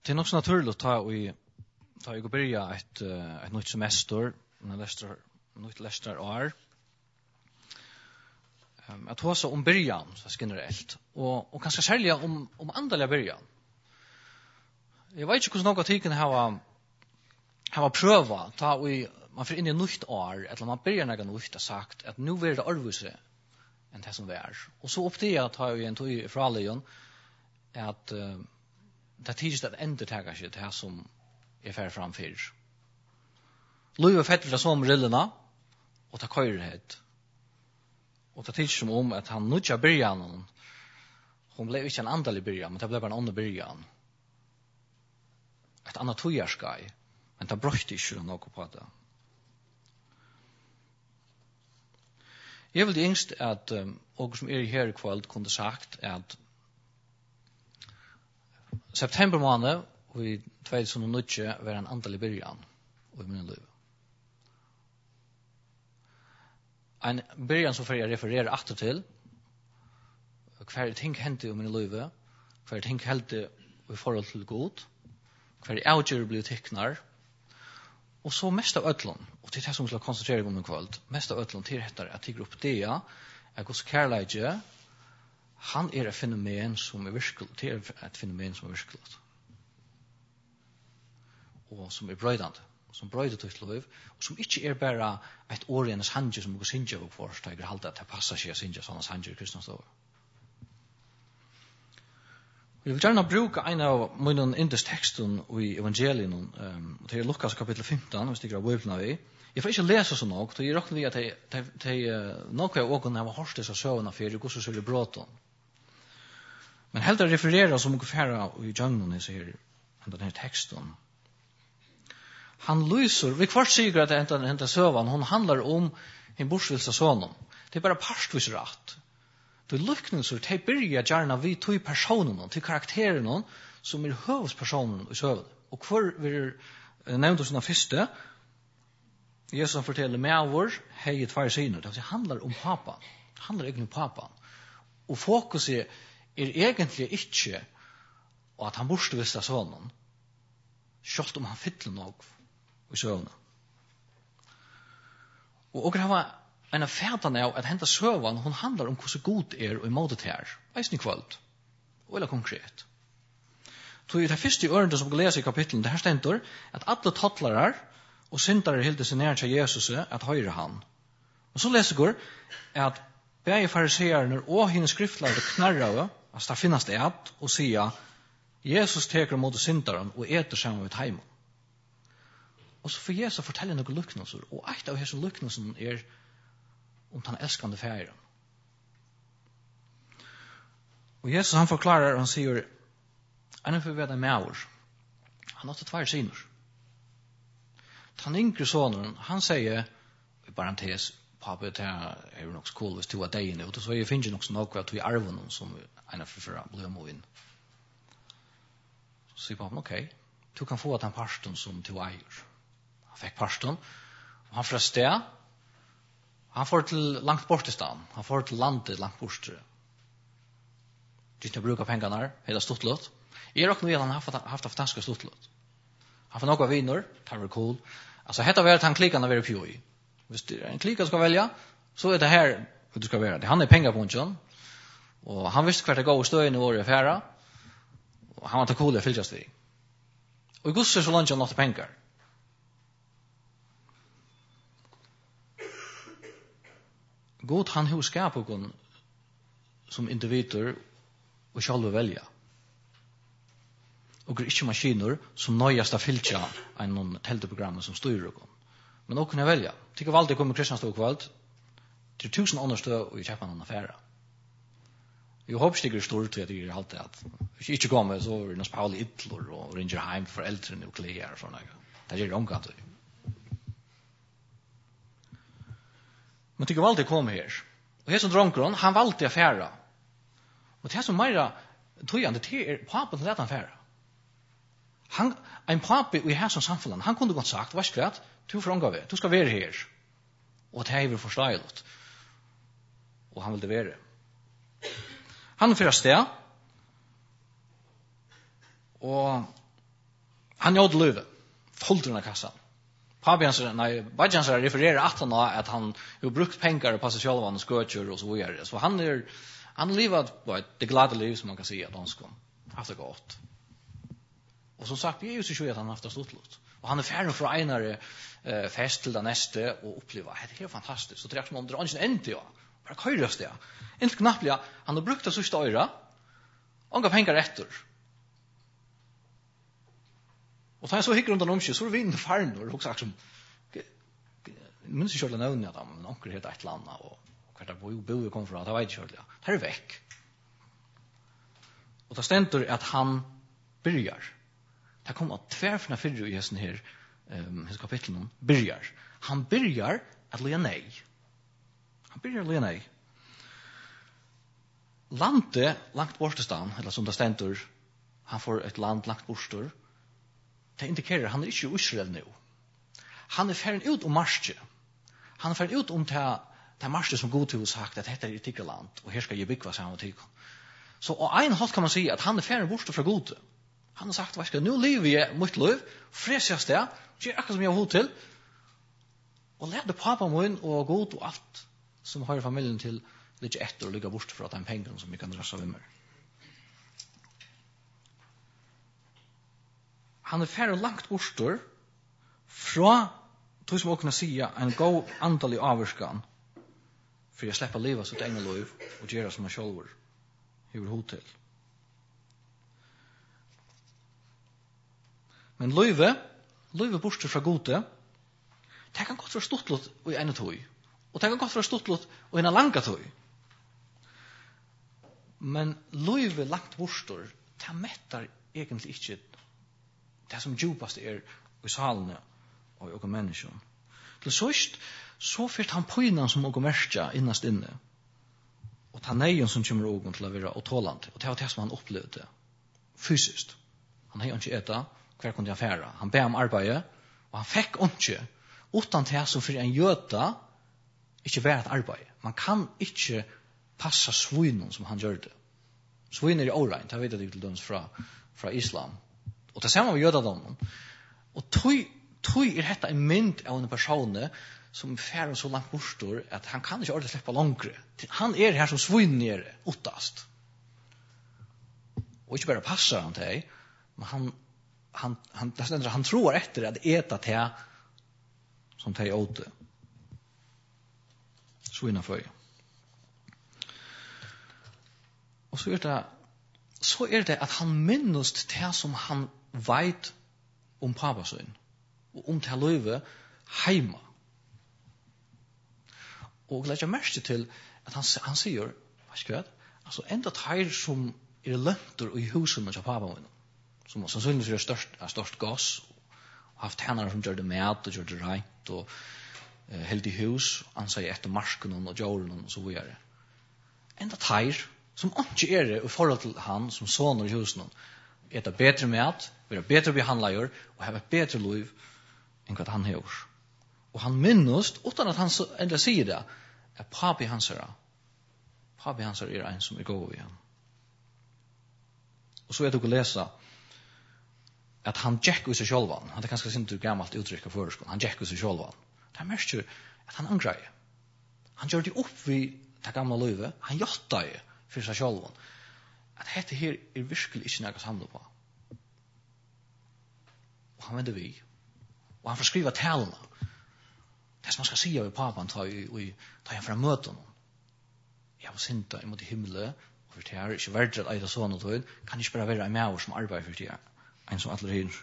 Det är också naturligt att vi går börja ett nytt semester, nytt lästarår. Att höra om början så generellt och kanske särskilt om andliga början. Jag vet inte hur några tycker har prövat ta vi man får in i nytt år eller man börjar något nytt och sagt att nu blir det arvuse än det som är. Och så upp det att ha ju en tog för alla igen att det tidigt att ändra sig det här som är färd framför. Löv fettla som rillorna och ta köjrhet. Och det tidigt som om att han nutja början hon blev inte en andlig början men det blev bara en annan början. Ett annat tojarskaj men det bröt inte något på det. Jag vill yngst att och som här ikväll kunde sagt att september månad i 2009 var en andlig början i min liv. En början som jag refererar åter till hver ting hände i min liv, hver ting hände i forhold till god, hver avgjør blir tecknar, og så mest av ötlån, og det er det som vi skal koncentrere om en kvöld, mest av ötlån til dette at tigger opp det, at Guds kærleidje, han er et fenomen som er virkelig, det er et fenomen som er virkelig, og som er brøydende, som brøyder til liv, og som ikke er bare et årenes handje som vi synger og først, jeg har alltid at det passer seg å synge sånne handjer i kristens år. Jeg vil gjerne bruke en av mine indesteksten i evangelien, og det er Lukas kapittel 15, hvis det ikke er bøyblene vi. Jeg får ikke lese så nok, så jeg råkner vi at noe av åkene har hørt disse søvnene for det går så sørlig bråten. Men helt å referere som noe færre i jøgnen i denne teksten. Han lyser, vi kvart sier at denne søvn, hun handler om en borsvilse søvn. Det er bare parstvis rett. Det lyckningsor te börja gärna vi två personerna till karaktären som är huvudpersonen i sövan. Och kvar vi nämnde såna första Jesus fortäller med vår hej ett två syner. Det handlar om pappa. Det handlar egentligen om pappa. Och fokus är egentligen inte att han borde vissa sonen. Självt om han fyller något i sövan. Och det var en av fäderna av att hända sövan, hon handlar om hur så god är och emot det här. Eisen i kvöld. Och eller konkret. Så i det första örondet som vi läser i kapitlen, det här ständer att alla tattlarar och syndare hilde sig nær till Jesus att höra han. Och så läser går att bäge fariseerna och hinna skriftlärde knarrade, att det finnas det att och säga Jesus teker mot syndaren och äter samman med heimen. Och så får Jesus fortälla några lycknelser. Och ett av dessa lycknelser är om den älskande färgen. Och Jesus han förklarar och han säger en för veda maur. Han har två syner. Den yngre sonen, han säger i parentes pappa det är nog cool hvis du är dig nu. Så jag finner också något att vi arven som en för blir in. Så säger pappa okej. Du kan få den parsten som du äger. Han fick parsten och han fröstade. Han får till långt bort i stan. Han får till landet långt bort. Just nu brukar pengarna hela stortlott. Jag råknar med att han har haft fantastiska stortlott. Han får några viner, tar det cool. Alltså detta var att han klickar när vi är på i. Hvis det är en klicka ska välja så är det här hur du ska välja. Det han är pengar på en och han visste kvart det går och stå in i vår affära. Och han var till cool att fyljas vid. Och i gudsar så långt han något pengar. God han hur skapar gon som individer och själva välja. Och inte maskiner som nöjast att fylla en teleprogram som styr gon. Men också kunna välja. Tycker väl det kommer kristna stå kvalt. Till 1000 andra stå och köpa en affär. Jag hoppas det är stort att det är allt det att inte kommer så över någon Paul Hitler och ringer hem för äldre nukleär och såna. Det är omgått. Men tycker väl det kommer här. Och här som dronkron, han valde affära. Och det som mera tojande det är pappan lät han affära. Han en pappa i här som samfällan, han kunde gott sagt, varsågod, du frågar vi, du ska vara här. Och det är väl förståeligt. Och han ville vara. Han för steg. Och Han gjorde löve. Fullt av kassan. Bajan refererar att han har brukt pengar på sig själv och sköter och så vidare. Så han levat på det glada liv som man kan säga att han ska haft det gott. Och som sagt, det är ju så att han har haft det stort. Och han är färdig för enare fest till den nästa och uppleva. Det är fantastiskt. Så det är som om det är en till. Bara köras det. Inte knappt, han har brukt det sista öra. Och gav pengar efter. Och tar jag så hickar runt om sig, så är vi inne i farnor och sagt som minns inte själva navnet av men onkel heter ett land och kvart av bo kom från, det var inte själva. Det är väck. Och det ständer att han börjar. Det kommer att tvärfna fyrre i hesten här kapitlen börjar. Han börjar att lägga nej. Landet långt bortstan, eller som det ständer, han får ett land långt bortstor. Det indikerar han är inte i Israel nu. Han är färdig ut om marsche. Han är färdig ut om det marsche som god till har sagt att detta är ett tickerland och här ska jag bygga sig av tickern. Så och en halt kan man säga att han är färdig bort från god. Han har sagt, vad ska nu lever jag mitt liv, fräsas det, gör akkurat som jag har till och lärde pappa min och god och allt som har familjen till lite efter och ligga bort från den pengen som vi kan drassa med. Han är färdig långt bortor från, tror som åkna säga, en god antal i avvarskan för att släppa livet sitt egna liv och göra som han själv hur hotell. Men livet bortor från gode, det kan gott vara stortlåt i en tog. Och det kan gott vara stortlåt i en langa tog. Men livet långt bortor, det mättar egentligen inte det som djupast är i salene og människan. Til sist, så fyrt han pøynan som og merkja innast inne. Og ta neien som kommer ogen til å være åtålande. Og det var det som han opplevde fysiskt. Han hei ikke etta, hver kunne han færa. Han be om arbeid, og han fikk ikke, utan det som for en jøda, ikke være et arbeid. Man kan ikke passa svinen som han gjør det. Svinen er i årein, det vet jeg til døms fra islam. Og det samme vi gjør det dem. Og tog detta en mynd av en person som färd så långt bortstor att han kan inte ordentligt släppa långre. Han är här som svinn nere, åttast. Och inte bara passar han till, men han tror efter att äta till som till åte. Svinna för. Och så är det att han minns det som han vet om pappasyn. Og om til løyve heima. Og lægger mest til at han sier, hva altså enda teir som lønter i husen av pappa min, som sannsynligvis er størst gass, og haft hennare som gjør det mat, og gjør det reit, og held i hus, anseg etter marsken og jorden og så videre. Enda teir som ikke er i forhold til han som soner i husen, etter bedre mat, være bedre behandler, og ha et bedre liv, enn hva han har. Og han minnes, utan at han enda sier det, at papi hans er en som er god igjen. Og så er det å lese at han gikk ut seg sjølvan. Han er kanskje ikke gammelt uttrykk av føreskånd. Han gikk ut seg sjølvan. Det er mest at han angreier. Han gjør det opp i det gamle livet. Han gjør det for seg sjølvan. At dette her er virkelig ikke noe samlet på. Og han vender vi. Og han får skriva talene. Det som man skal si av papan tar han fra møten. Jeg var sinta imot i himmelen, og for det er ikke verdt at eide sånn og tog, kan ikke bare være en med som arbeider for det, en som alle hinner.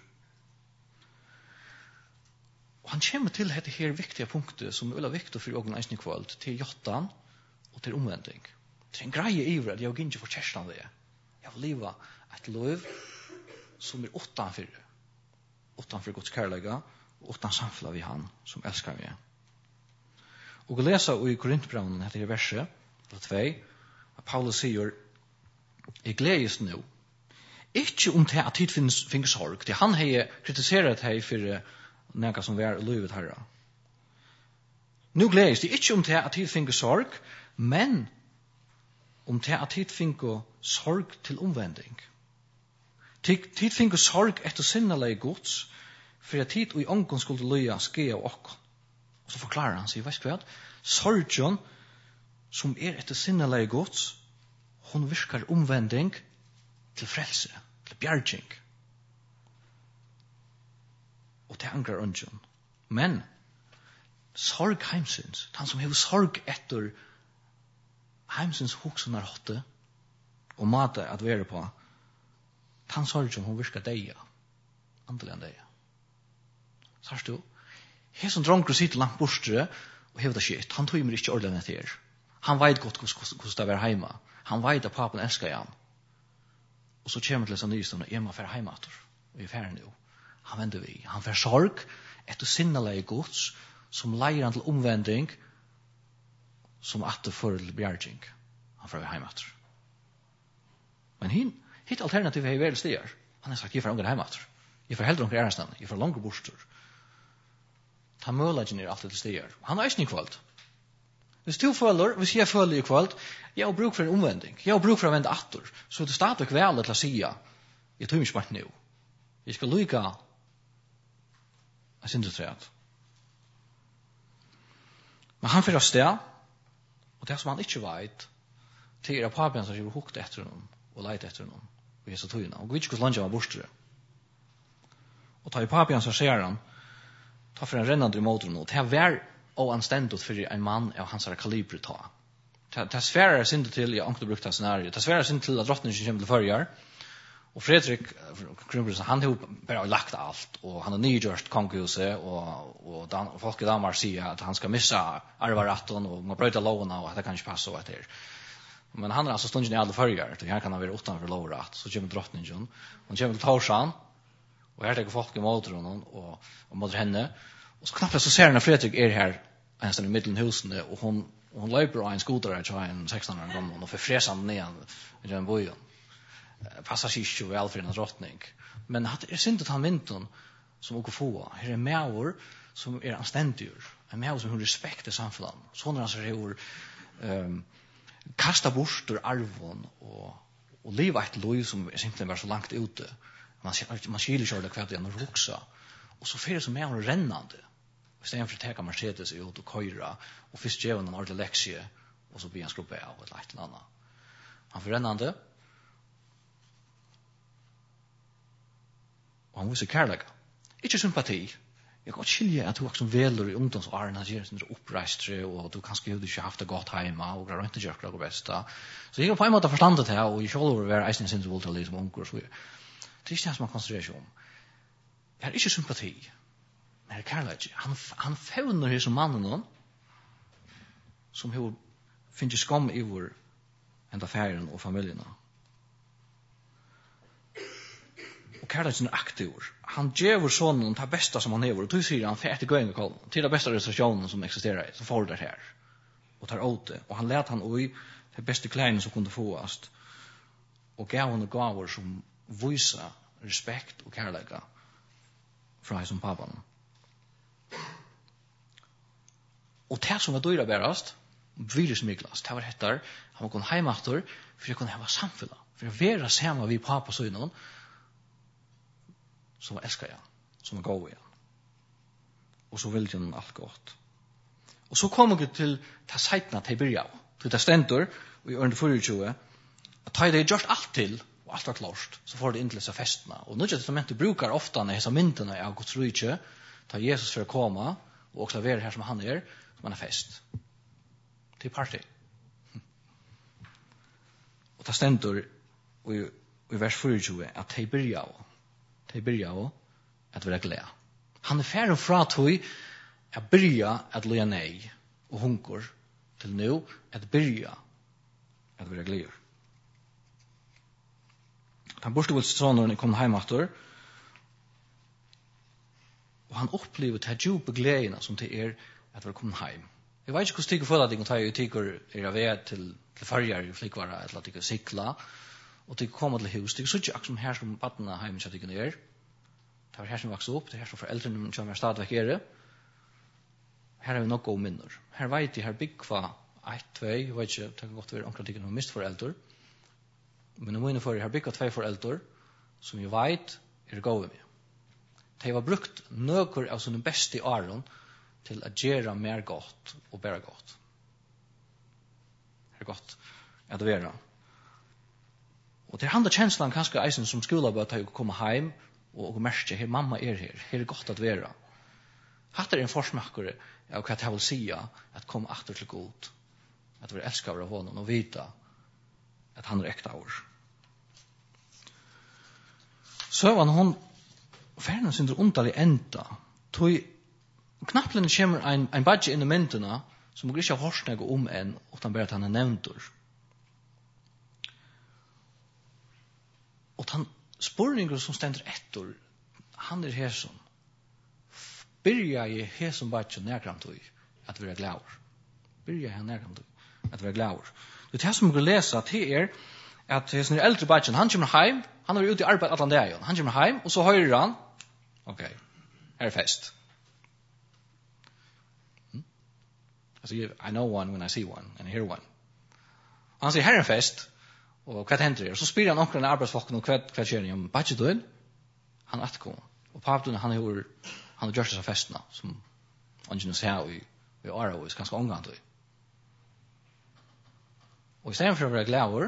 Og han kommer til dette her viktige punktet, som er veldig viktig for ågen eisen i kveld, til jottan og til omvending. Det er en greie iver at jeg vil ikke få kjærslan det. Jeg vil leve et liv som er utanfor Guds kærlega, utan samfla vi han som elskar vi. Og å lese i Korintbrevnen dette her verset, 2, at Paulus sier, jeg gledes nå, ikke om det at tid finnes sorg, det han har kritiseret hei for noe som var i livet herre. Nå gledes det ikke om det at tid finnes sorg, men om det at tid finnes sorg til omvending. Tid finner sorg etter sinnelige gods, for at tid og i ången skulle løye ske av okken. Og så forklarer han seg, vet du hva? Sorgen, som etter sinnelige gods, hun virker omvending til frelse, til bjerging. Og det angrer ungen. Men, sorg heimsins, han som hever sorg etter heimsins hoksunar hotte, og mate at være på, han sorgen hun virker deia, andelig enn deia. Sørst du? Her som dronker sitter langt bortre, og hever det shit, han tog meg ikke ordentlig etter. Han vet godt hvordan det var heima. Han vet at papen elsker han. Og så kommer til disse nystående, jeg må være heima etter. Og vi er ferdig nå. Han vender vi. Han får sorg etter sinnelige gods, som leier han til omvending, som atter for bjerging. Han får være heima etter. Men hitt alternativet er veldig stier. Han har sagt, jeg får unger heima etter. Jeg får heldre unger ærestand. Jeg får langer borster. Ta mølagen er alltid til stier. Han har ikke kvalt. Hvis jeg føler i kvalt, jeg har bruk for en omvending. Jeg har bruk for å vende atter. Så er det stadig vel til å si, jeg tror ikke nå. Jeg skal lykke jeg synes det. Men han får av sted, og det som han ikke vet, til er papen som har hukt etter noen, og leit etter noen, og jeg så tøyene, og vi ikke hvordan han var bortere. Og ta i papen som ser han, ta for en rennende i motoren, og det er vær og anstendigt for en mann av hans kaliber ta. Det er svære synd til, jeg har ikke brukt det scenariet, det er svære synd til at drottningen kommer til førjar, og Fredrik, kronprinsen, han har bare lagt alt, og han har nygjørst kongehuset, og folk i Danmark sier at han skal missa arvaratten, og må brøyta lovene, og at det kan ikke passe og etter. Men han er altså stunden i alle førjar, så her kan han være utenfor lovratt, så kommer drottningen, hun kommer til Torsan, og her tenker folk i motoren, og mot henne, og så knappt så ser han at Fredrik er her, en sted i middelen husene, og hun løper av en skoter her, så har en 16-åring gammel, og får fresa han ned i den bojen. Passar sig ikke vel for en drottning. Men det er synd at han vinten som åker få. Her er mæver som er anstendigur. En mæver som har respekt i samfunnet. Sånn er han som kasta bort ur arvon og liva et liv som simpelthen var så langt ute. Man skiljer ikke hva det er når voksa. Og så fyrir som mæver rennande. I stedet for å teka Mercedes ut og køyra og først gjøre en ordentlig leksje og så blir han skruppe av et eller annet. Han får rennande og han viser kærlega. Ikke sympati. Jeg kan godt skilje at du som veler i ungdomsåren, han gjør sånn oppreistre, og du kanskje har ikke haft det godt hjemme, og har ikke gjort det beste. Så jeg har på en måte forstandet det, og jeg selv har vært eisen sin til som unger. Det er ikke det som han konsentrerer seg om. Det er ikke sympati. Men det er kærlega. Han fevner her som mannen, som finner skam i vår enda ferien og familiene. Og kærligheten er aktiv. Han gjør sånn det beste som han hever. Og du sier han fer etter gøyng til det beste restaurasjonen som eksisterer, som får det her. Og tar åt det. Og han let han ui det beste klærne som kunne fåast. Og gav han gaver som viser respekt og kærlighet fra hans som pappan. Og det som var dyra berast, virusmiklast, det var hettar, han var kun heimater, for jeg kunne hava samfunnet. For å være sammen vi pappa så innan, som var elskar igjen, som var god igjen. Og så ville han alt godt. Og så kom jeg til ta seitna til byrja, til ta stendur, og i ørende 24, at ta det gjort alt til, og alt var klart, så får det inn til disse festene. Og Nya testamentet brukar ofta når disse myndene av Guds rike, ta Jesus for å komme, og også være her som han er, som han er fest. Til party. Og ta stendur, og i vers 24, at ta byrja at være glede. Han er ferdig fra tog at byrja at loja nei og hunker til nå at byrja at være glede. Han bortståelse sånn når han kom hjem etter, og han opplever til djupe gledene som det er at være kommet hjem. Jeg vet ikke hvordan tykker føler at jeg tar jo tykker er av ved til farger i flikkvara, eller at tykker sikla, og tykker komme til hus. Tykker så ikke akkurat som her som badene hjemme så tykker er. Det var her som vokser opp, det er her som foreldrene som er stadigvæk er. Her har vi nok gode minner. Her vet jeg, her byggva 1-2, jeg vet ikke, det kan godt være omkring tykker noen mist foreldre. Men om mine for her byggva 2 foreldre, som jeg vet gode med. De har brukt nøkker av sine beste åren til å gjøre mer godt og bedre godt. Det godt at være. Og det handler kjenslen kanskje eisen som skolebøt har kommet hjem og merke her mamma her godt at være. Hatt en forsmakker av hva det vil si at komme atter til god, at vi elsker av honom og vite at han ekte av oss. Så var hon färden sin underlig enda. Knapplen kommer en badge inn i myndene som ikke har hørt noe om en, utan bare at han nevnter. Og den spørningen som stender etter, han her som byrja i som badge nærkant at vi glad. Byrja i nærkant at vi glad. Det som vi leser til at den eldre badgen, han kommer hjem, han er ute i arbeid alle dagen. Han kommer hjem, og så hører han, okay, her fest. I know one when I see one, and I hear one. Han sier, her fest, og hva hender det? Så spyr han omkring arbeidsfolkene, hva skjer det? Badget du inn? Han atkom. Og papten, han har gjort disse festene, som han ikke ser i Aarhus, ganske omgang til. Og i stedet for å være glad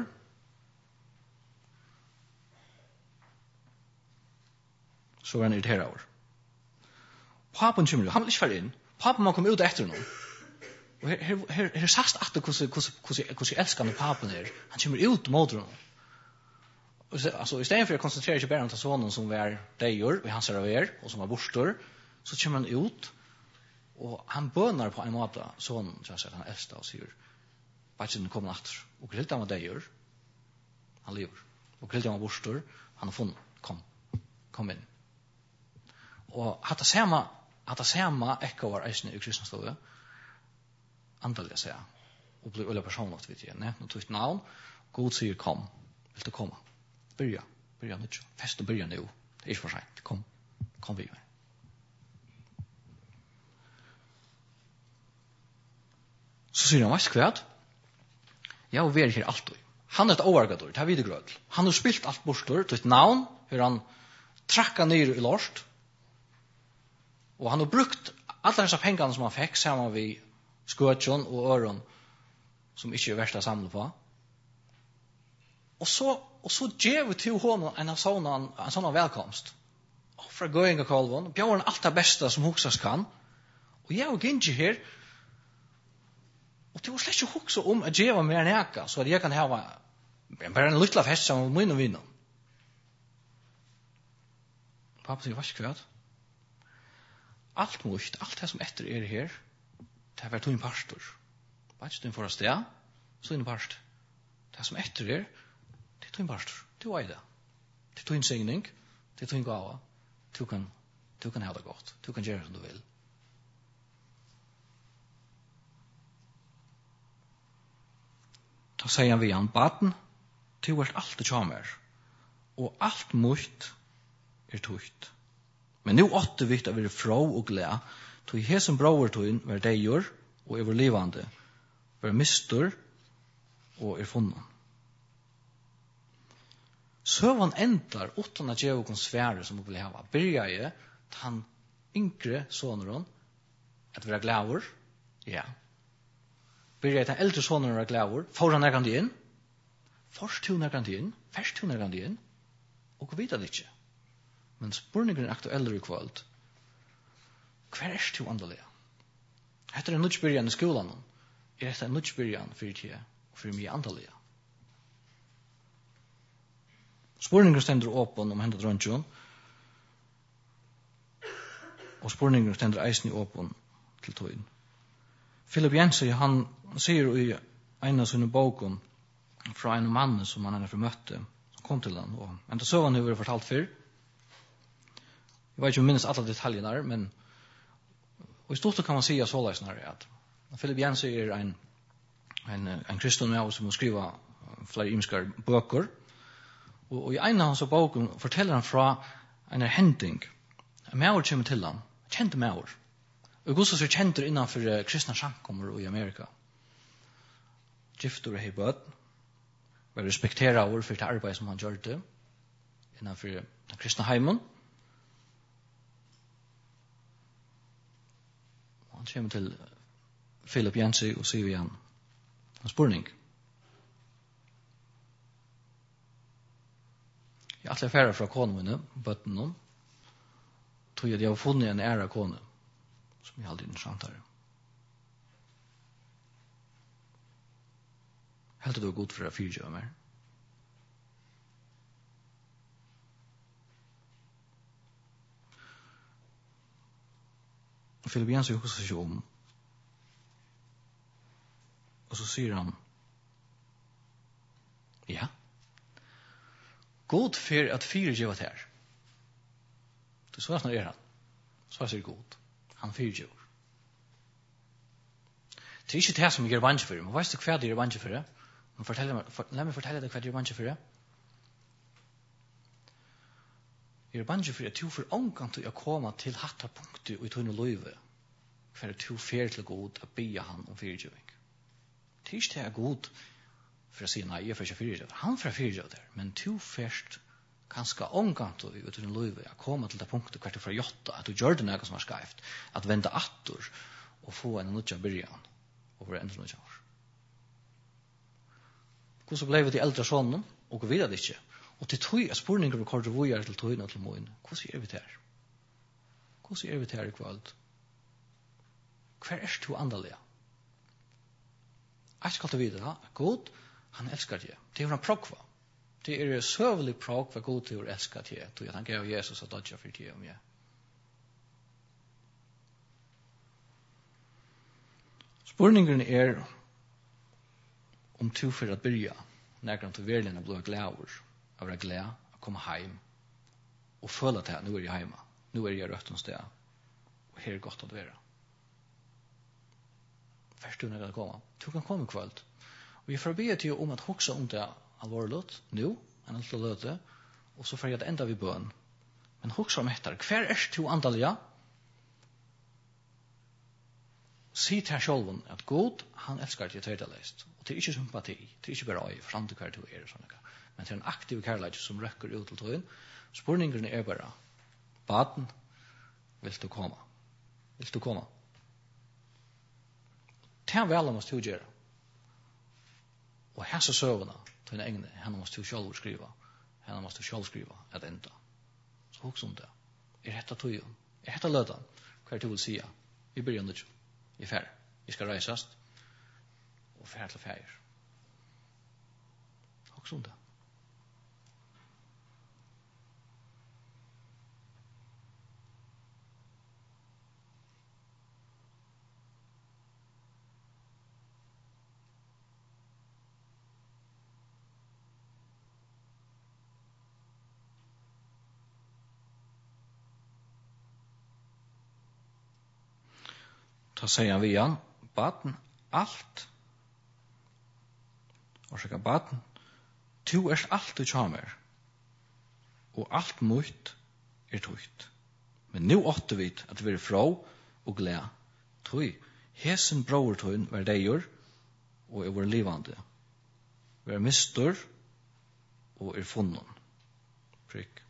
så var han irriteret over. Papen kommer, han vil ikke være inn. Papen må komme ut etter noen. Og her sast at hvordan elskende papen han kommer ut mot noen. Altså, i stedet for å konsentrere seg bare om sonen som var deier, og han ser av og som var bostor, så kommer han ut, og han bønner på en måte sonen, så han elsker og sier, Badgen kommer etter, og grillte han var deier, han lever. Og grillte han var bostor, han har funnet, kom inn. Og hatt det samme ekko var eisene i kristenstovet, antallet jeg sier, og blir øyla personligt, vet jeg, nevnt noe tøyt navn, God sier, kom, vil du komme? Byrja nødja, festen byrja nå, det er ikke for sent, kom vi med. Så sier han, veist kvært, jeg vil være her alltid. Han er et overgador, det er videgrød. Han har spilt alt bortstår, tøyt navn, hvor han trakka ned i lort, og han har brukt alle disse pengene som han fikk, sammen med skøtjon og øron, som ikke er verst å samle på. Og så gjør vi til honom en sånn velkomst. Og fra gøying av kolven, bjør han alt det beste som hoksas kan. Og jeg og Ginji her, og det var slett ikke hoksa om at jeg var mer næka, så at jeg kan ha bare en lytla fest sammen med min og vinner. Pappa sier, hva skal jeg? Alt muligt, alt det som etter her, det har vært to en pastor. Bare ikke du får sted, så en pastor. Det som etter det er to en pastor. Du er det. Det er to en signing, det er to en gava. Du kan ha det godt. Du kan gjøre som du vil. Da sier han vi han, baden, du er alt det kommer, og alt muligt er tøyt. Men nu åtte vi at vi er fra og glad, tog he som brauer tog var deier og er livande, var mistur og er funnet. Søvann endar utan at jeg kan svære som vi vil hava. Byrja jeg til han yngre soneren at vi er glaver, ja. Byrja jeg til eldre soneren er glaver, får han nærkant inn, først hun nærkant inn, og vi vet det ikke. Men spurningen er aktueller i kvöld. Hver er du andelig? Etter en nødspyrjan i skolan, er dette en nødspyrjan for tid og for mye andelig. Spurningen stender åpen om hendet drøntjon, og spurningen stender eisen i åpen til tøyen. Philip Jensen, han sier i en av sine boken fra en mann som han er for møtte, som kom til han, og enda så han har fortalt før. Jeg vet ikke om jeg minnes alle detaljene der, men og i stort kan man si så løsner at Philip Jensen er en kristen med oss som skriver flere imskar bøker, og i en av hans boken forteller han fra en hending. En maur kommer til han, kjente maur. Og Augustus er kjent innenfor kristne samkommer i Amerika. Gifter og hei bød, var respekteret over for det arbeid som han gjør det. innanfor den kristna heimen. Og han kommer til Philip Jensi og sier igjen en spurning. Jeg er ferdig fra konen mine, bøttene, tror jeg at jeg har funnet en ære kone, som jeg aldri er interessant her. Helt det var godt for å fyrtjøve mer. Og Philip Jensen husker seg ikke om. Og så sier han, ja, god for at fyrtjøve her. Det så snart han. Så sier god. Han fyrtjøver. Det er ikke det som jeg er vant for. Men vet du hva jeg er vant for det? La meg fortelle deg hva jeg er vant for det. Jeg er vant for at du får omgang til å komme til hatta punktet i tøyne løyve. For at du fer til god å be han om fyrtjøving. Det er ikke det god for å si nei, jeg får ikke fyrtjøver. Han får fyrtjøver der. Men du først kanskje omgang til i tøyne løyve å komme til det punktet hva du får gjort at du gjør det noe som er skreft. At vende atter og få en nødja byrjan og være enda nødja år. Hvordan ble vi til eldre sånne, og vi vet det ikke. Og til tog er spurninger vi korter vujer til togene og til måen. Hvordan er vi til her? Hvordan er vi til her i kveld? Hver er du andalige? Jeg skal til videre, god, han elsker deg. Det er en prokva. Det er søvelig prokva god til å elske deg, til at han gav Jesus og dødja for deg om jeg. Spurningen er om du for at byrja, nærkant til verden å bli glæver, å være glad, å komme heim, og føle at nå er jeg heima, nå er jeg rødt om sted, og her er godt å være. Først du når jeg kommer. Du kan komme kveld. Og jeg får be til om at hoksa om det alvorlig, nå, en alt løte, og så får jeg det enda vi bøn. Men hoksa om etter, hver er du andalige? Si til sjølven at god, han elsker deg tredjelest. Og det er ikke sympati, det er ikke bare øye, forstand til hver du er og sånn. Men det er en aktiv kærlighet som røkker ut til tøyen. Spurningen er bare, baden, vil du komme? Vil du komme? Det er vel om oss til å gjøre. Og hese søvende, til en egne, henne måste du selv skrive. Henne måste du selv skrive et enda. Så hos om det. Er dette tøyen? Er dette løten? Hva er det du vil si? Vi begynner ikke. Vi er ferdig. Vi skal reisast. Og ferdig til ferdig. Hos om det. Ta sier han via, baden, alt, og sier baden, du er alt du kommer, og alt mot er tøyt. Men nå åtte vi at vi er fra og gled, tøy, hesen bror tøyen var deier, og er vår livande, vi er mistor, og er funnen. Prikk.